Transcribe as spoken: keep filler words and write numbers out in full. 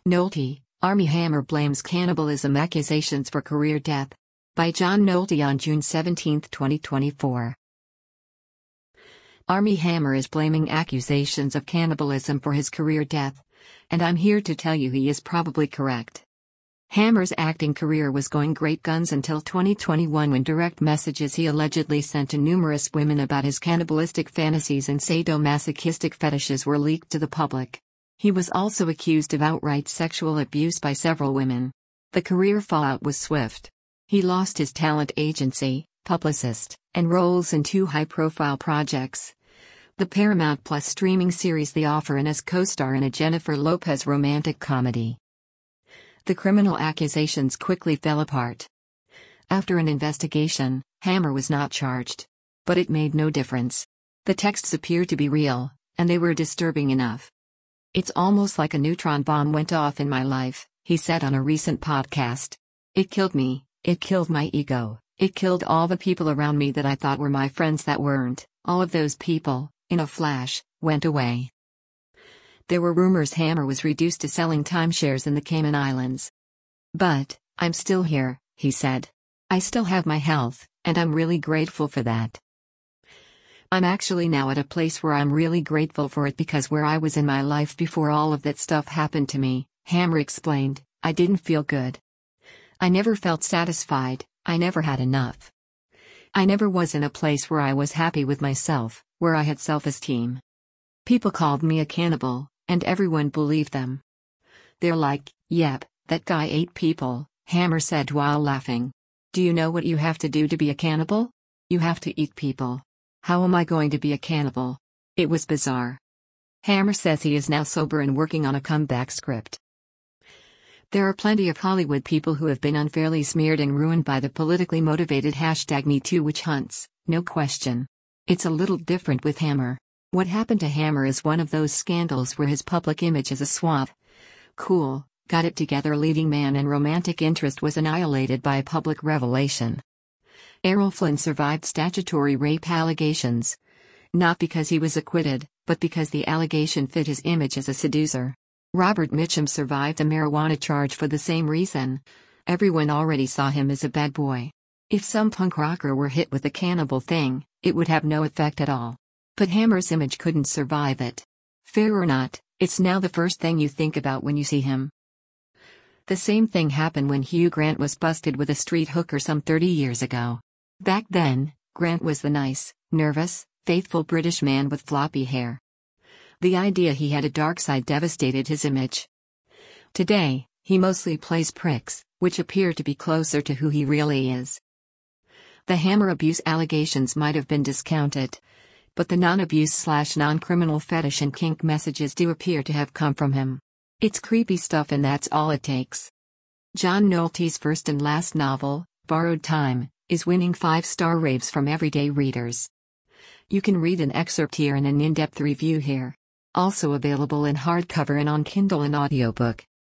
Nolte, Armie Hammer blames cannibalism accusations for career death. By John Nolte on June seventeenth, twenty twenty-four. Armie Hammer is blaming accusations of cannibalism for his career death. And I'm here to tell you he is probably correct. Hammer's acting career was going great guns until twenty twenty-one, when direct messages he allegedly sent to numerous women about his cannibalistic fantasies and sadomasochistic fetishes were leaked to the public. He was also accused of outright sexual abuse by several women. The career fallout was swift. He lost his talent agency, publicist, and roles in two high-profile projects: the Paramount Plus streaming series The Offer, and as co-star in a Jennifer Lopez romantic comedy. The criminal accusations quickly fell apart. After an investigation, Hammer was not charged. But it made no difference. The texts appeared to be real, and they were disturbing enough. "It's almost like a neutron bomb went off in my life," he said on a recent podcast. "It killed me, it killed my ego, it killed all the people around me that I thought were my friends that weren't. All of those people, in a flash, went away." There were rumors Hammer was reduced to selling timeshares in the Cayman Islands. "But, I'm still here," he said. "I still have my health, and I'm really grateful for that. I'm actually now at a place where I'm really grateful for it, because where I was in my life before all of that stuff happened to me," Hammer explained, "I didn't feel good. I never felt satisfied, I never had enough. I never was in a place where I was happy with myself, where I had self-esteem. People called me a cannibal, and everyone believed them. They're like, yep, that guy ate people," Hammer said while laughing. "Do you know what you have to do to be a cannibal? You have to eat people. How am I going to be a cannibal?" It was bizarre. Hammer says he is now sober and working on a comeback script. There are plenty of Hollywood people who have been unfairly smeared and ruined by the politically motivated hashtag MeToo witch hunts, no question. It's a little different with Hammer. What happened to Hammer is one of those scandals where his public image as a suave, cool, got-it-together leading man and romantic interest was annihilated by a public revelation. Errol Flynn survived statutory rape allegations. Not because he was acquitted, but because the allegation fit his image as a seducer. Robert Mitchum survived a marijuana charge for the same reason. Everyone already saw him as a bad boy. If some punk rocker were hit with a cannibal thing, it would have no effect at all. But Hammer's image couldn't survive it. Fair or not, it's now the first thing you think about when you see him. The same thing happened when Hugh Grant was busted with a street hooker some thirty years ago. Back then, Grant was the nice, nervous, faithful British man with floppy hair. The idea he had a dark side devastated his image. Today, he mostly plays pricks, which appear to be closer to who he really is. The Hammer abuse allegations might have been discounted, but the non-abuse slash non-criminal fetish and kink messages do appear to have come from him. It's creepy stuff, and that's all it takes. John Nolte's first and last novel, Borrowed Time, is winning five-star raves from everyday readers. You can read an excerpt here and an in-depth review here. Also available in hardcover and on Kindle and audiobook.